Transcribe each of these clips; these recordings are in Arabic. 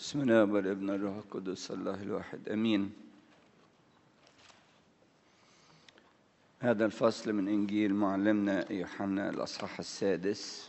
بسم الله والابن الروح القدس الله الواحد امين. هذا الفصل من انجيل معلمنا يوحنا الاصحاح السادس،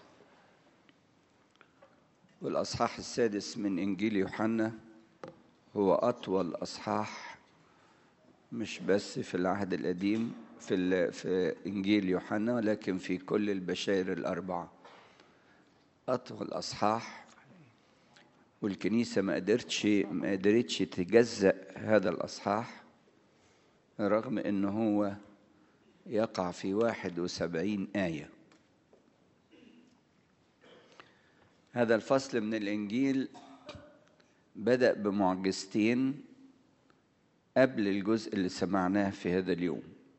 والاصحاح السادس من انجيل يوحنا هو اطول اصحاح، مش بس في العهد القديم في انجيل يوحنا، لكن في كل البشائر الاربعه اطول اصحاح. والكنيسة ما قدرتش تجزأ هذا الأصحاح رغم أنه هو يقع في 71 آية. هذا الفصل من الإنجيل بدأ بمعجزتين قبل الجزء اللي سمعناه في هذا اليوم.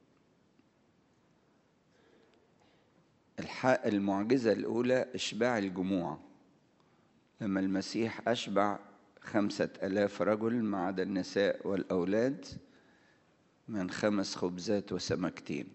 المعجزة الأولى إشباع الجموع، لما المسيح أشبع 5000 رجل ما عدا النساء والأولاد من 5 خبزات وسمكتين.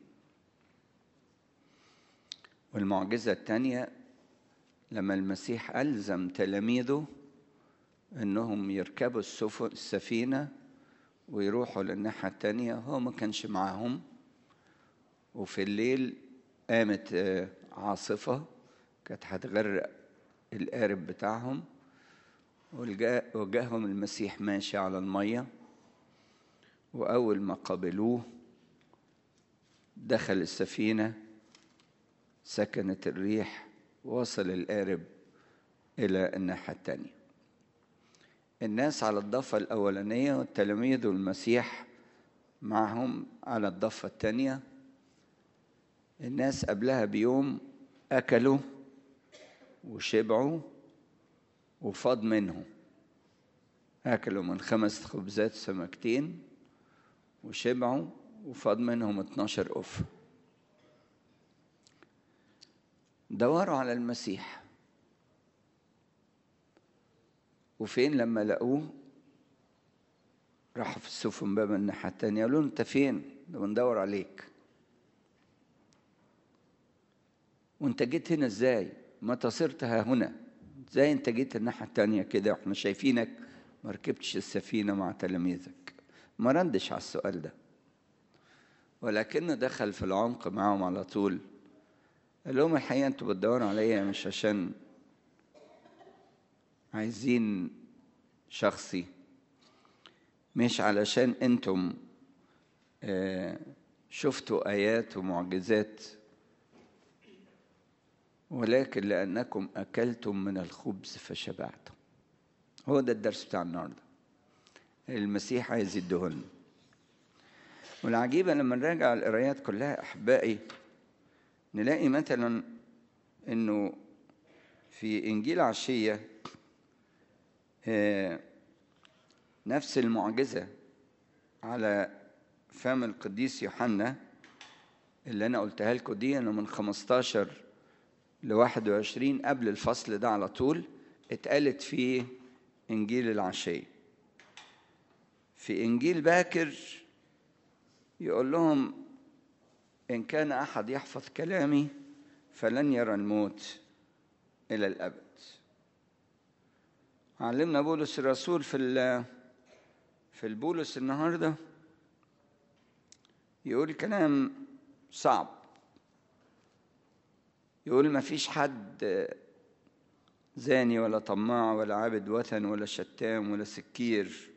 والمعجزة الثانية لما المسيح ألزم تلاميذه أنهم يركبوا السفينة ويروحوا للناحية الثانية. هو ما كانش معاهم، وفي الليل قامت عاصفة كانت هتغرق القارب بتاعهم، وجاهم المسيح ماشي على المية، وأول ما قابلوه دخل السفينة، سكنت الريح، وصل القارب إلى الناحية التانية. الناس على الضفة الأولانية والتلاميذ والمسيح معهم على الضفة التانية. الناس قبلها بيوم أكلوا وشبعوا وفاض منهم، أكلوا من 5 خبزات سمكتين وشبعوا وفاض منهم 12 قف. دوروا على المسيح، وفين لما لقوه راحوا في السفن باب الناحية التانية، قالوا له أنت فين؟ ده بندور عليك. وأنت جيت هنا إزاي؟ متى صرت ها هنا؟ إزاي أنت جيت الناحية التانية كده وإحنا شايفينك ما ركبتش السفينة مع تلاميذك؟ ما ردش على السؤال ده، ولكنه دخل في العمق معهم على طول. قال لهم الحقيقة أنتوا بتدوروا عليا مش عشان عايزين شخصي، مش علشان أنتم شفتوا آيات ومعجزات، ولكن لأنكم أكلتم من الخبز فشبعتم. هو ده الدرس بتاع النهارده المسيح عايز يديهولنا. والعجيبة لما نراجع القرايات كلها أحبائي نلاقي مثلا إنه في إنجيل عشية نفس المعجزة على فم القديس يوحنا اللي أنا قلتها لكم دي، إنه من 15 ل 21 قبل الفصل ده على طول اتقالت في إنجيل العشية. في إنجيل باكر يقول لهم إن كان أحد يحفظ كلامي فلن يرى الموت إلى الأبد. علمنا بولس الرسول في البولس النهارده يقول كلام صعب، يقول ما فيش حد زاني ولا طماع ولا عابد وثن ولا شتام ولا سكير،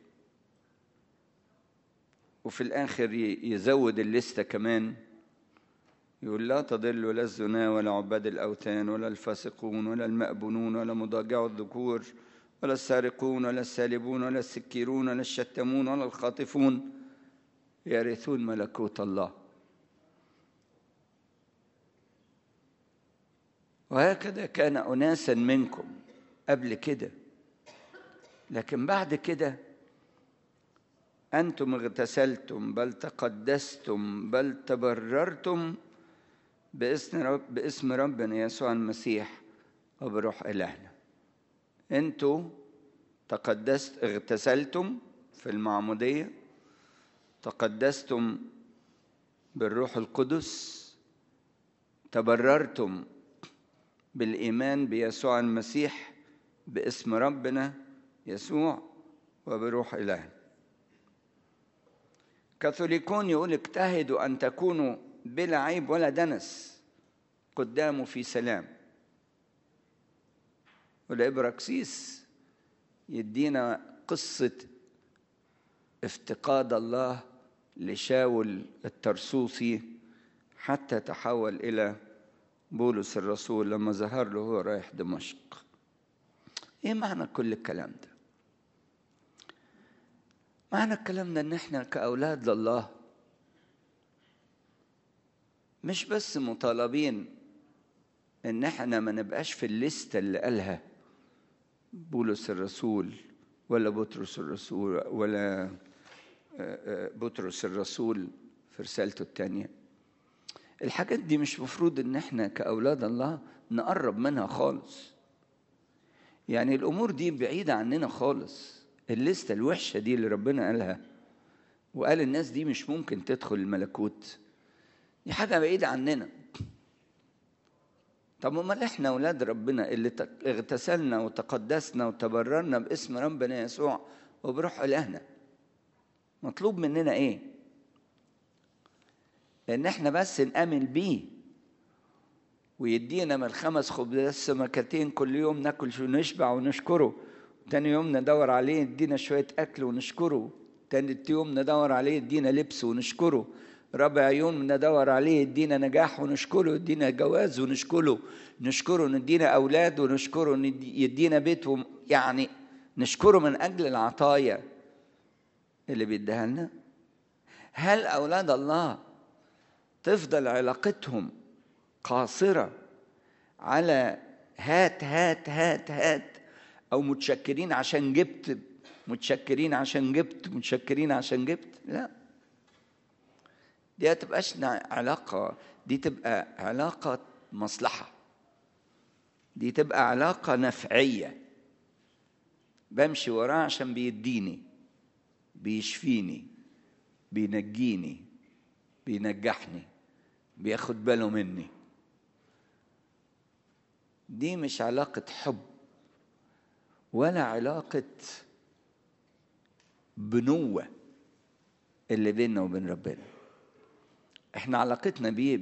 وفي الآخر يزود الليستة كمان، يقول لا تضل ولا الزنا ولا عباد الأوثان ولا الفاسقون ولا المأبونون ولا مضاجع الذكور ولا السارقون ولا السالبون ولا السكيرون ولا الشتمون ولا الخاطفون يرثون ملكوت الله. وهكذا كان أناسا منكم قبل كده، لكن بعد كده أنتم اغتسلتم بل تقدستم بل تبررتم باسم ربنا يسوع المسيح وبروح إلهنا. أنتوا اغتسلتم في المعمودية، تقدستم بالروح القدس، تبررتم بالإيمان بيسوع المسيح باسم ربنا يسوع وبروح إله. كاثوليكون يقول اجتهدوا أن تكونوا بلا عيب ولا دنس قدامه في سلام. والإبراكسيس يدينا قصة افتقاد الله لشاول الترسوسي حتى تحول إلى بولس الرسول لما ظهر له هو رايح دمشق. إيه معنى كل الكلام ده؟ معنى الكلام ده إن إحنا كأولاد لله مش بس مطالبين إن إحنا ما نبقاش في الليستة اللي قالها بولس الرسول ولا بطرس الرسول ولا بطرس الرسول في رسالته الثانية. الحاجات دي مش مفروض إن إحنا كأولاد الله نقرب منها خالص. يعني الأمور دي بعيدة عننا خالص. الليستة الوحشة دي اللي ربنا قالها وقال الناس دي مش ممكن تدخل الملكوت، دي حاجة بعيدة عننا. طب امال احنا اولاد ربنا اللي اغتسلنا وتقدسنا وتبررنا باسم ربنا يسوع وبروح الهنا، مطلوب مننا ايه؟ ان احنا بس نآمن بيه ويدينا من 5 خبزات سمكتين كل يوم ناكل ونشبع ونشكره. تاني يوم ندور عليه يدينا شوية اكل ونشكره. تالت يوم ندور عليه يدينا لبس ونشكره. رابع يوم ندور عليه يدينا نجاح ونشكره، يدينا جواز ونشكره، ندينا أولاد ونشكره، يدينا بيت يعني نشكره من أجل العطايا اللي بيديها لنا. هل أولاد الله تفضل علاقتهم قاصرة على هات هات هات هات، أو متشكرين عشان جبت، متشكرين عشان جبت، متشكرين عشان جبت؟ لا، دي هتبقاش علاقة، دي تبقى علاقة مصلحة، دي تبقى علاقة نفعية بمشي وراه عشان بيديني، بيشفيني، بينجيني، بينجحني، بياخد باله مني. دي مش علاقة حب ولا علاقة بنوة اللي بيننا وبين ربنا. احنا علاقتنا بيه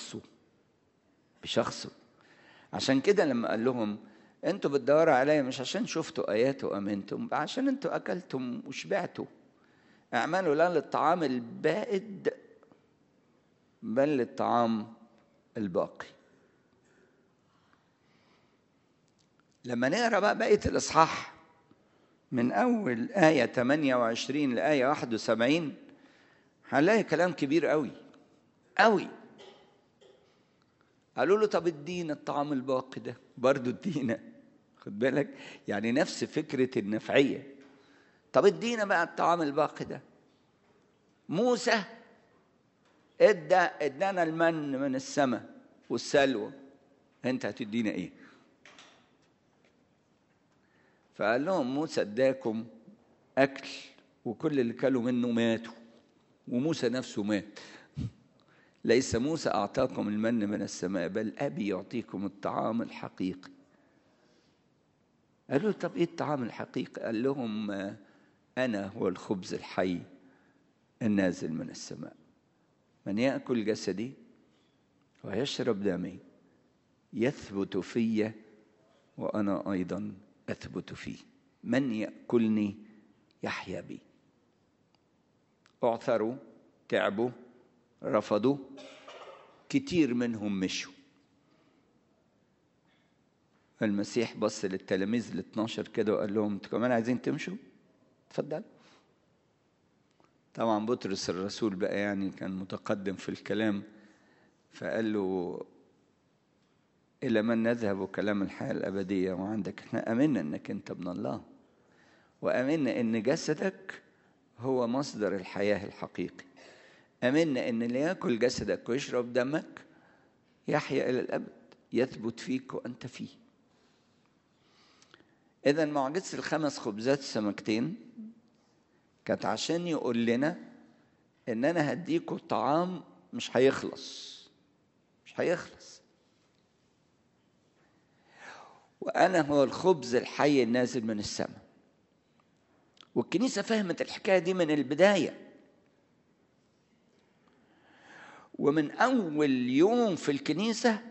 بشخصه. عشان كده لما قال لهم انتوا بتدوروا عليا مش عشان شفتوا ايات وامنتم، عشان انتوا اكلتم وشبعتوا. اعملوا لا للطعام البائد بل للطعام الباقي. لما نقرا بقى بقيه الاصحاح من اول ايه 28 لايه 71 هنلاقي كلام كبير قوي قوي. قالوا له طب ادينا الطعام الباقي ده، برضو ادينا، خد بالك يعني نفس فكرة النفعية. طب ادينا بقى الطعام الباقي ده. موسى ادانا المن من السماء والسلوى، انت هتدينا ايه؟ فقال لهم موسى اداكم اكل وكل اللي كلوا منه ماتوا، وموسى نفسه مات. ليس موسى أعطاكم المن من السماء بل أبي يعطيكم الطعام الحقيقي. قالوا طب إيه الطعام الحقيقي؟ قال لهم أنا هو الخبز الحي النازل من السماء، من يأكل جسدي ويشرب دمي يثبت في وأنا أيضا أثبت فيه، من يأكلني يحيا بي. اعثروا، تعبوا، رفضوا، كتير منهم مشوا. المسيح بص للتلاميذ 12 كده وقال لهم انتوا كمان عايزين تمشوا؟ اتفضل. طبعا بطرس الرسول بقى يعني كان متقدم في الكلام، فقال له إلى من نذهب كلام الحياة الأبدية وعندك؟ احنا آمنا انك انت ابن الله، وآمنا ان جسدك هو مصدر الحياة الحقيقي. آمنا ان اللي يأكل جسدك ويشرب دمك يحيا إلى الأبد، يثبت فيك وأنت فيه. إذا معجزة 5 خبزات سمكتين كانت عشان يقول لنا إن أنا هديكوا طعام مش هيخلص، مش هيخلص، وأنا هو الخبز الحي النازل من السماء. والكنيسة فهمت الحكاية دي من البداية، ومن أول يوم في الكنيسة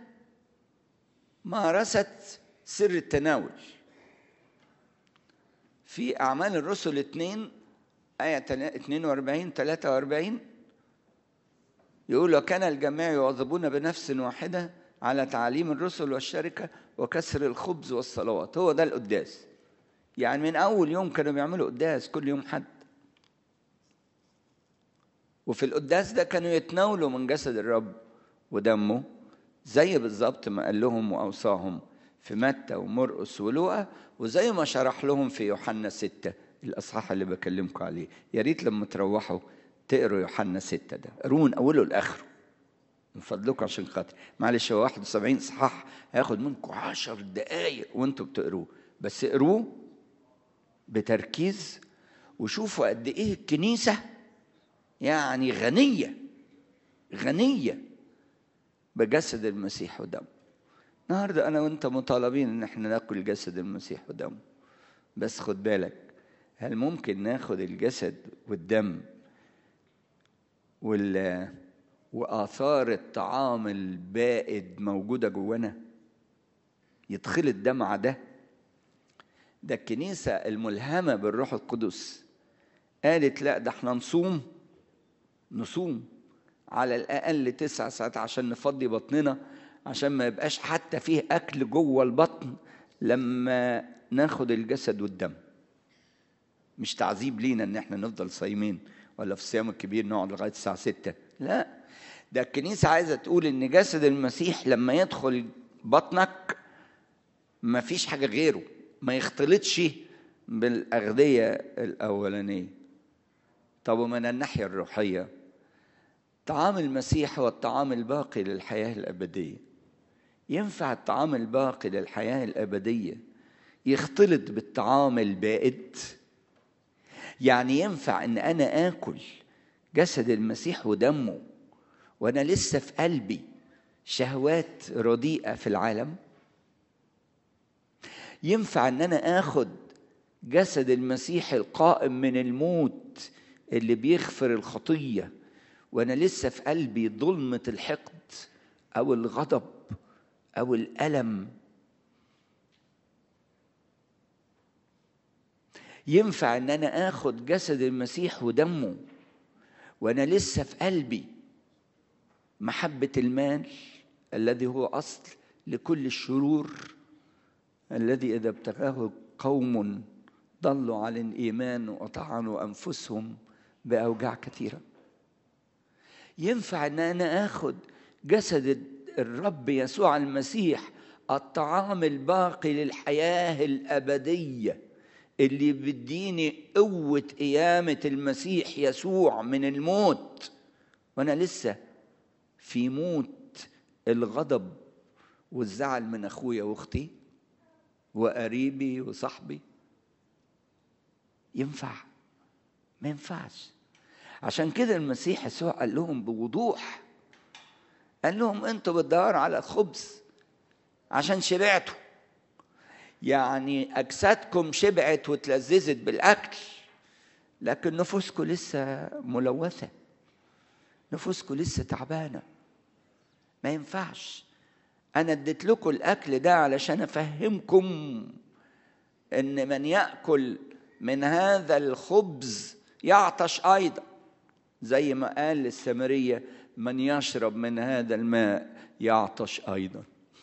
مارست سر التناول. في أعمال الرسل 2 آية 42-43 يقول: وكان الجميع يواظبون بنفس واحدة على تعليم الرسل والشركة وكسر الخبز والصلوات. هو ده القداس. يعني من أول يوم كانوا بيعملوا قداس كل يوم حد، وفي القداس ده كانوا يتناولوا من جسد الرب ودمه زي بالظبط ما قال لهم وأوصاهم في متى ومرقس ولوقا، وزي ما شرح لهم في يوحنا 6 الأصحاح اللي بكلمكم عليه. يا ريت لما تروحوا تقروا يوحنا 6 ده، قروه من أوله لآخره من فضلكم عشان خاطر. معلش هو 71 إصحاح هياخد منكم 10 دقايق وانتوا بتقروه، بس اقروه بتركيز وشوفوا قد إيه الكنيسة يعني غنية بجسد المسيح ودمه. النهارده أنا وأنت مطالبين إن احنا ناكل جسد المسيح ودمه، بس خد بالك، هل ممكن ناخد الجسد والدم وآثار الطعام البائد موجودة جوانا يدخل الدم ده؟ ده الكنيسة الملهمة بالروح القدس قالت لا، ده احنا نصوم على الأقل 9 ساعات عشان نفضي بطننا، عشان ما يبقاش حتى فيه أكل جوه البطن لما ناخد الجسد والدم. مش تعذيب لينا ان احنا نفضل صايمين ولا في الصيام الكبير نقعد لغاية الساعة 6، لا، ده الكنيسة عايزة تقول ان جسد المسيح لما يدخل بطنك ما فيش حاجة غيره، ما يختلطش بالأغذية الأولانية. طب ومن الناحية الروحية، طعام المسيح هو الطعام الباقي للحياة الأبدية. ينفع الطعام الباقي للحياة الأبدية يختلط بالطعام البائد؟ يعني ينفع ان انا اكل جسد المسيح ودمه وانا لسه في قلبي شهوات رديئة في العالم؟ ينفع ان انا اخد جسد المسيح القائم من الموت اللي بيغفر الخطية وانا لسه في قلبي ظلمة الحقد او الغضب او الألم؟ ينفع ان انا اخد جسد المسيح ودمه وانا لسه في قلبي محبة المال الذي هو اصل لكل الشرور، الذي اذا ابتغاه قوم ضلوا عن الايمان وطعنوا انفسهم باوجاع كثيرة؟ ينفع ان انا اخد جسد الرب يسوع المسيح الطعام الباقي للحياة الأبدية اللي بيديني قوة قيامة المسيح يسوع من الموت وانا لسه في موت الغضب والزعل من اخويا واختي وقريبي وصاحبي؟ ينفع؟ ما ينفعش. عشان كده المسيح يسوع قال لهم بوضوح، قال لهم انتوا بتدوروا على الخبز عشان شبعتوا، يعني اجسادكم شبعت وتلذذت بالاكل، لكن نفوسكم لسه ملوثة، نفوسكم لسه تعبانة. ما ينفعش. أنا اديت لكم الأكل ده علشان أفهمكم إن من يأكل من هذا الخبز يعطش أيضا، زي ما قال للسامرية من يشرب من هذا الماء يعطش أيضا.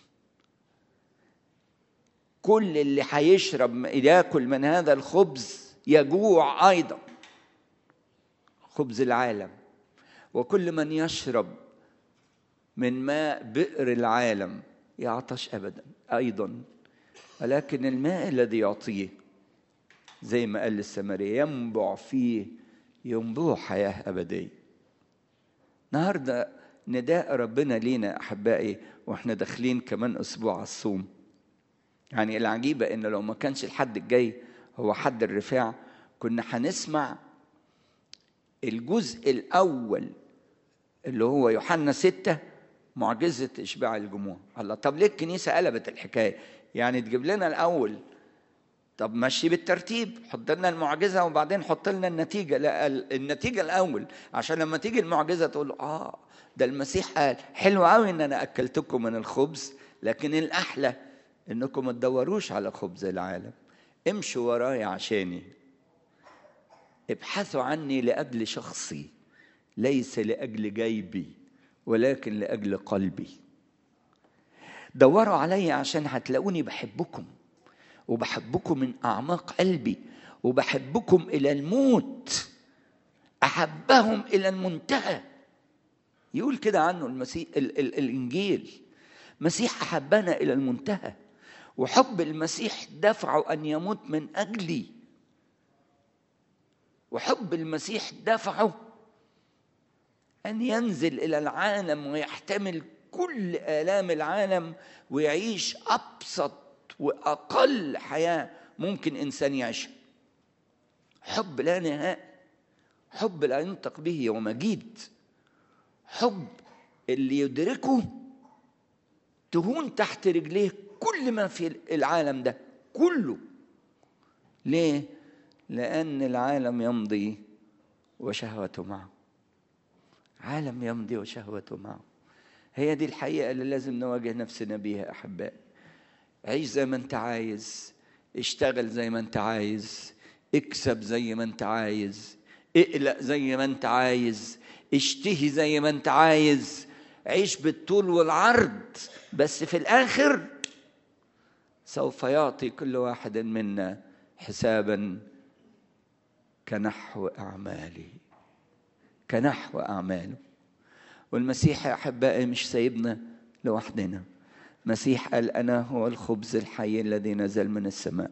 كل اللي هيشرب ياكل من هذا الخبز يجوع أيضا، خبز العالم. وكل من يشرب من ماء بئر العالم يعطش أبدا أيضا، ولكن الماء الذي يعطيه زي ما قال للسامرية ينبع فيه ينبوع حياة أبدية. النهاردة نداء ربنا لينا أحبائي وإحنا داخلين كمان أسبوع على الصوم. يعني العجيبة إن لو ما كانش الحد الجاي هو حد الرفاع كنا هنسمع الجزء الأول اللي هو يوحنا 6 معجزة إشباع الجموع. الله، طب ليه الكنيسة قلبت الحكاية؟ يعني تجيب لنا الأول طب ماشي بالترتيب، حط لنا المعجزة وبعدين حط لنا النتيجة. لا، النتيجة الأول عشان لما تيجي المعجزة تقول ده المسيح قال حلو قوي إن أنا أكلتكم من الخبز، لكن الأحلى إنكم ما تدوروش على خبز العالم، امشوا ورايا عشاني، ابحثوا عني لأجل شخصي، ليس لأجل جيبي ولكن لأجل قلبي. دوروا علي عشان هتلاقوني بحبكم، وبحبكم من أعماق قلبي، وبحبكم إلى الموت، أحبهم إلى المنتهى. يقول كده عنه المسيح الإنجيل، مسيح أحبنا إلى المنتهى، وحب المسيح دفعه أن يموت من أجلي، وحب المسيح دفعه أن ينزل إلى العالم ويحتمل كل آلام العالم ويعيش أبسط وأقل حياة ممكن إنسان يعيشها. حب لا نهاء، حب لا ينطق به ومجيد، حب اللي يدركه تهون تحت رجليه كل ما في العالم ده كله. ليه؟ لأن العالم يمضي وشهوته معه، عالم يمضي وشهوته معه. هي دي الحقيقة اللي لازم نواجه نفسنا بيها أحبائي. عيش زي ما أنت عايز، اشتغل زي ما أنت عايز، اكسب زي ما أنت عايز، اقلق زي ما أنت عايز، اشتهي زي ما أنت عايز، عيش بالطول والعرض، بس في الآخر سوف يعطي كل واحد منا حسابا كنحو أعماله، كنحو أعماله. والمسيح يا أحبائي مش سايبنا لوحدنا. مسيح قال أنا هو الخبز الحي الذي نزل من السماء،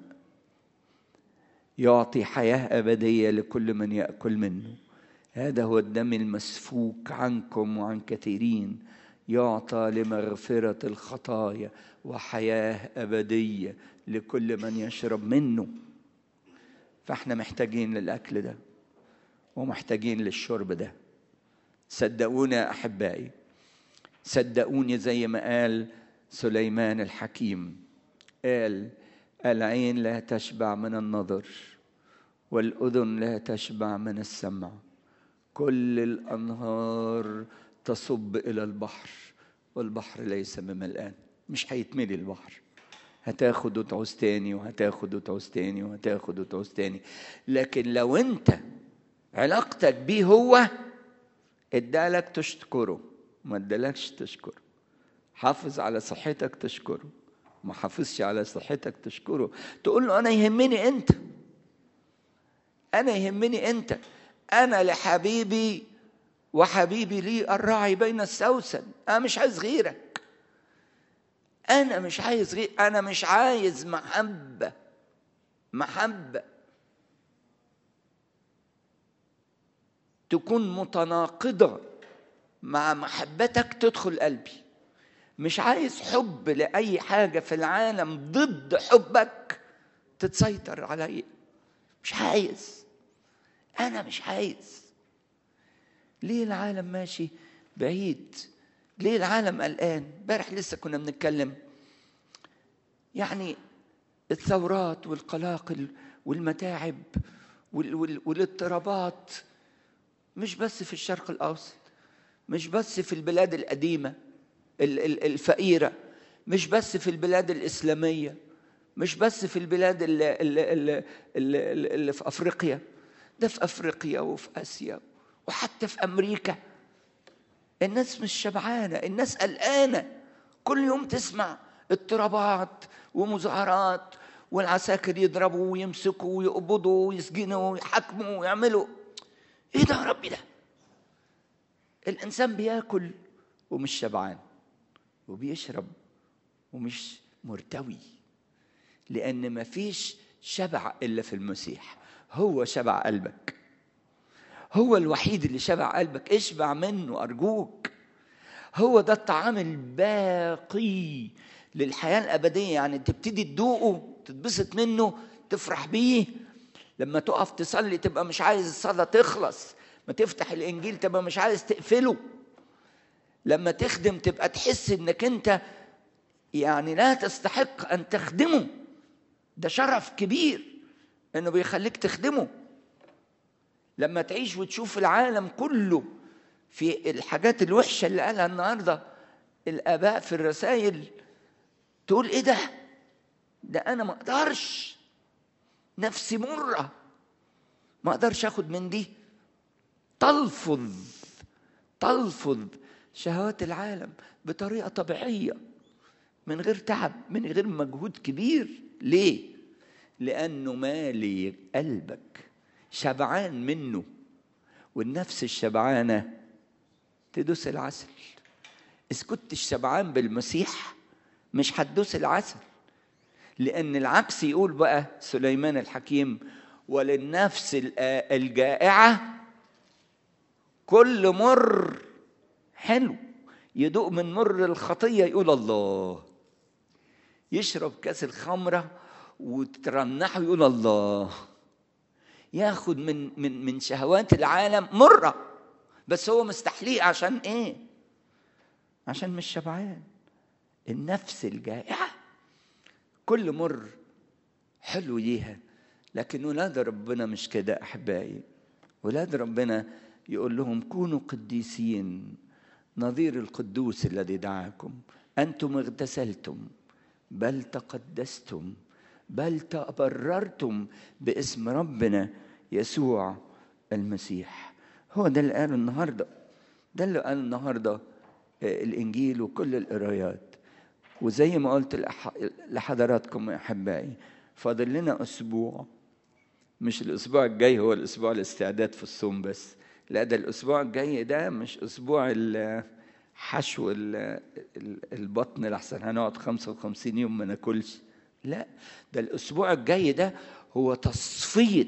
يعطي حياة أبدية لكل من يأكل منه. هذا هو الدم المسفوك عنكم وعن كثيرين، يعطى لمغفرة الخطايا وحياة أبدية لكل من يشرب منه. فاحنا محتاجين للأكل ده ومحتاجين للشرب ده. صدقوني يا أحبائي، صدقوني، زي ما قال سليمان الحكيم، قال العين لا تشبع من النظر والأذن لا تشبع من السمع، كل الأنهار تصب إلى البحر والبحر ليس بملآن. مش هيتملي البحر، هتاخد وتعوز تاني وهتاخد وتعوز تاني وهتاخد وتعوز تاني. لكن لو انت علاقتك بيه هو ادالك تشكره، ما ادالكش تشكره. حافظ على صحتك تشكره، ما حافظش على صحتك تشكره. تقول له انا يهمني انت، انا يهمني انت، انا لحبيبي وحبيبي لي الراعي بين السوسن. انا مش عايز غيرك، انا مش عايز غير، انا مش عايز محبة تكون متناقضة مع محبتك تدخل قلبي. مش عايز حب لأي حاجة في العالم ضد حبك تتسيطر علي. مش عايز، أنا مش عايز. ليه العالم ماشي بعيد؟ ليه العالم قلقان؟ امبارح لسه كنا بنتكلم يعني الثورات والقلاقل والمتاعب والاضطرابات مش بس في الشرق الأوسط، مش بس في البلاد القديمة الفقيرة، مش بس في البلاد الإسلامية، مش بس في البلاد اللي في أفريقيا، ده في أفريقيا وفي آسيا وحتى في أمريكا. الناس مش شبعانة، الناس قلقانة. كل يوم تسمع اضطرابات ومظاهرات، والعساكر يضربوا ويمسكوا ويقبضوا ويسجنوا ويحاكموا ويعملوا. ايه ده يا ربي؟ ده الإنسان بياكل ومش شبعان، وبيشرب ومش مرتوي، لأن ما فيش شبع إلا في المسيح. هو شبع قلبك، هو الوحيد اللي شبع قلبك. اشبع منه أرجوك. هو ده الطعام الباقي للحياة الأبدية. يعني تبتدي تدوقه، تتبسط منه، تفرح بيه. لما تقف تصلي تبقى مش عايز الصلاة تخلص، ما تفتح الإنجيل تبقى مش عايز تقفله. لما تخدم تبقى تحس إنك أنت يعني لا تستحق أن تخدمه، ده شرف كبير انه بيخليك تخدمه. لما تعيش وتشوف العالم كله في الحاجات الوحشة اللي قالها النهاردة الآباء في الرسائل، تقول ايه ده انا ما اقدرش، نفسي مرة، ما اقدرش اخد من دي. تلفظ شهوات العالم بطريقة طبيعية من غير تعب، من غير مجهود كبير. ليه؟ لأنه مالي قلبك، شبعان منه، والنفس الشبعانة تدوس العسل. إذا كنت شبعان بالمسيح مش هتدوس العسل، لأن العكس يقول بقى سليمان الحكيم: وللنفس الجائعة كل مر حلو. يدوق من مر الخطية يقول الله، يشرب كاس الخمرة وترنحه يقول الله، ياخد من شهوات العالم مرة، بس هو مستحليه. عشان ايه؟ عشان مش شبعان. النفس الجائعة كل مر حلو ليها. لكن ولاد ربنا مش كده أحبائي. ولاد ربنا يقول لهم: كونوا قديسين نظير القدوس الذي دعاكم. أنتم اغتسلتم، بل تقدستم، بل تبررتم باسم ربنا يسوع المسيح. هو ده اللي قاله النهارده، ده اللي قاله النهارده الإنجيل وكل القرايات. وزي ما قلت لحضراتكم يا أحبائي، فاضل لنا أسبوع. مش الأسبوع الجاي هو الأسبوع الاستعداد في الصوم بس، لا، ده الأسبوع الجاي ده مش أسبوع حشو البطن لحسن هنقعد 55 يوم ما ناكلش. لا، ده الأسبوع الجاي ده هو تصفية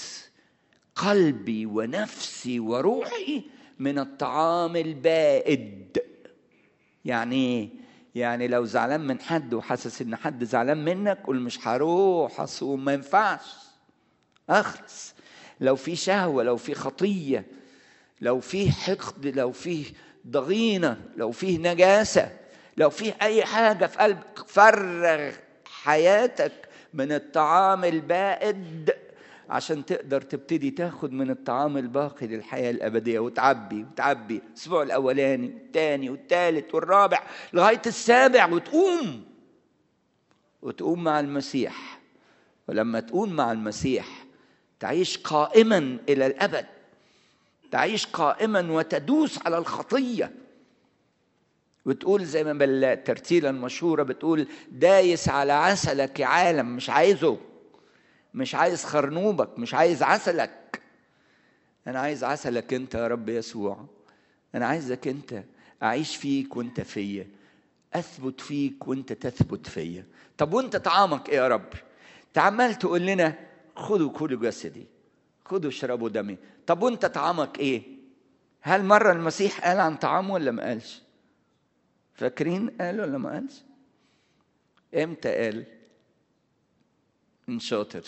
قلبي ونفسي وروحي من الطعام البائد. يعني ايه؟ يعني لو زعلان من حد وحاسس ان حد زعلان منك، قول مش هروح اصوم، ما ينفعش، اخلص. لو في شهوة، لو في خطية، لو في حقد، لو في ضغينة، لو في نجاسة، لو في اي حاجة في قلبك، فرغ حياتك من الطعام البائد عشان تقدر تبتدي تاخد من الطعام الباقي للحياة الأبدية، وتعبي الأسبوع الأولاني والثاني والثالث والرابع لغاية السابع، وتقوم مع المسيح. ولما تقوم مع المسيح تعيش قائما إلى الأبد، تعيش قائما وتدوس على الخطية، وتقول زي ما بالترتيلة المشهورة بتقول: دايس على عسلك يا عالم، مش عايزه، مش عايز خرنوبك، مش عايز عسلك، أنا عايز عسلك أنت يا رب يسوع. أنا عايزك أنت أعيش فيك وأنت فيا، أثبت فيك وأنت تثبت فيا. طب وأنت طعامك إيه يا رب؟ تعمل تقول لنا: خذوا كلوا جسدي، خذوا اشربوا دمي. طب وأنت طعامك إيه؟ هل مرة المسيح قال عن طعامه ولا ما قالش؟ فاكرين قال ولا ما قالش؟ إمتى قال؟ إن شاطر،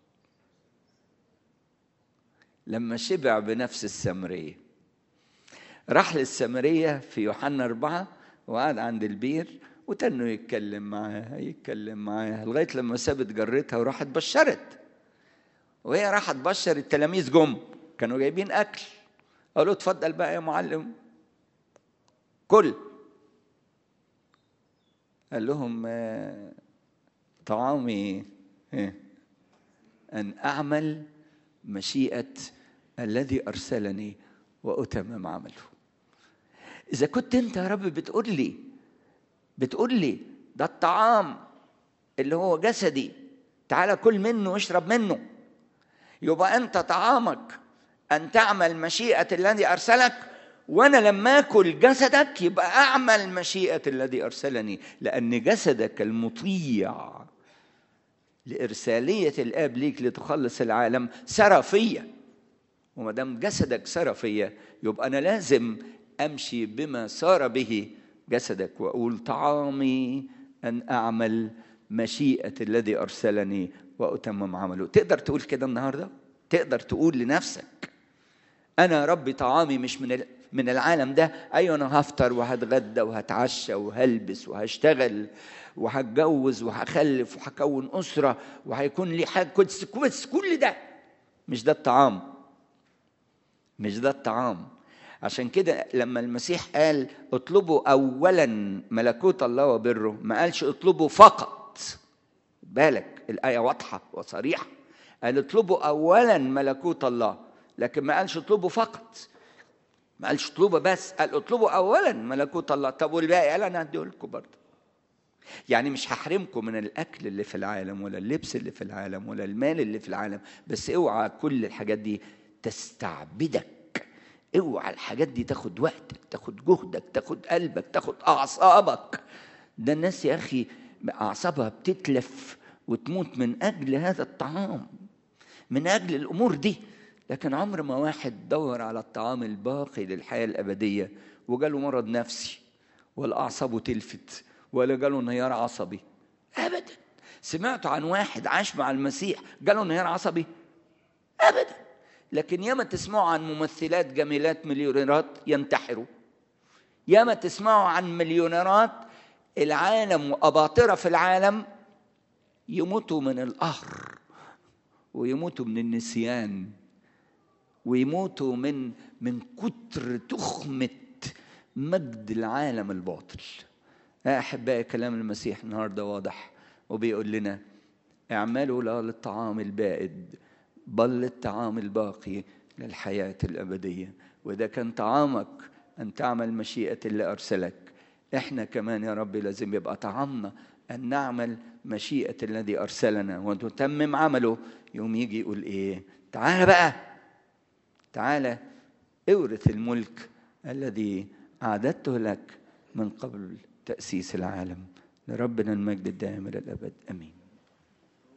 لما شبع بنفس السامرية. راح للسامرية في يوحنا 4 وقعد عند البير، وتنه يتكلم معاها لغاية لما سابت جرتها وراحت بشرت. وهي راحت بشر، التلاميذ جم كانوا جايبين أكل، قالوا: اتفضل بقى يا معلم كل. قال لهم: طعامي أن أعمل مشيئة الذي أرسلني وأتمم عمله. إذا كنت أنت يا رب بتقول لي ده الطعام اللي هو جسدي، تعالى كل منه واشرب منه، يبقى أنت طعامك أن تعمل مشيئة الذي أرسلك، وأنا لما أكل جسدك يبقى أعمل مشيئة الذي أرسلني، لأن جسدك المطيع لإرسالية الآب ليك لتخلص العالم سرى فيا. وما دام جسدك سرى فيا يبقى أنا لازم أمشي بما سار به جسدك، وأقول: طعامي أن أعمل مشيئة الذي أرسلني وأتمم عمله. تقدر تقول كده النهاردة؟ تقدر تقول لنفسك: أنا ربي طعامي مش من العالم ده. أيوة أنا هفطر وهتغدى وهتعشى وهلبس وهشتغل وهتجوز وهخلف وهكون أسرة وهيكون لي حاجة، بس كل ده مش ده الطعام، مش ده الطعام. عشان كده لما المسيح قال اطلبوا أولا ملكوت الله وبره، ما قالش اطلبوا فقط. بالك الآية واضحة وصريحة، قال اطلبوا أولا ملكوت الله، لكن ما قالش اطلبوا فقط، ما قالش اطلبوا بس، قال اطلبوا أولا ملكوت الله. طب والباقي؟ قال أنا هديه لكم برضه. يعني مش هحرمكم من الأكل اللي في العالم ولا اللبس اللي في العالم ولا المال اللي في العالم، بس اوعى كل الحاجات دي تستعبدك. اوعى الحاجات دي تاخد وقتك، تاخد جهدك، تاخد قلبك، تاخد أعصابك. ده الناس يا أخي أعصابها بتتلف وتموت من أجل هذا الطعام، من أجل الأمور دي. لكن عمر ما واحد دور على الطعام الباقي للحياة الأبدية وجاله مرض نفسي ولا أعصابه تلفت ولا جاله انهيار عصبي أبدا. سمعتوا عن واحد عاش مع المسيح جاله انهيار عصبي؟ أبدا. لكن ياما تسمعوا عن ممثلات جميلات مليونيرات ينتحروا، ياما تسمعوا عن مليونيرات العالم وأباطرة في العالم يموتوا من القهر ويموتوا من النسيان ويموتوا من كتر تخمة مجد العالم الباطل. أحبائي كلام المسيح النهاردة واضح وبيقول لنا اعملوا لا للطعام البائد بل للطعام الباقي للحياة الأبدية. وإذا كان طعامك أن تعمل مشيئة اللي أرسلك، إحنا كمان يا رب لازم يبقى طعامنا أن نعمل مشيئة الذي أرسلنا ونتمم عمله. يوم يجي يقول إيه؟ تعال بقى، تعال اورث الملك الذي أعددته لك من قبل تأسيس العالم. لربنا المجد الدائم إلى الأبد، آمين.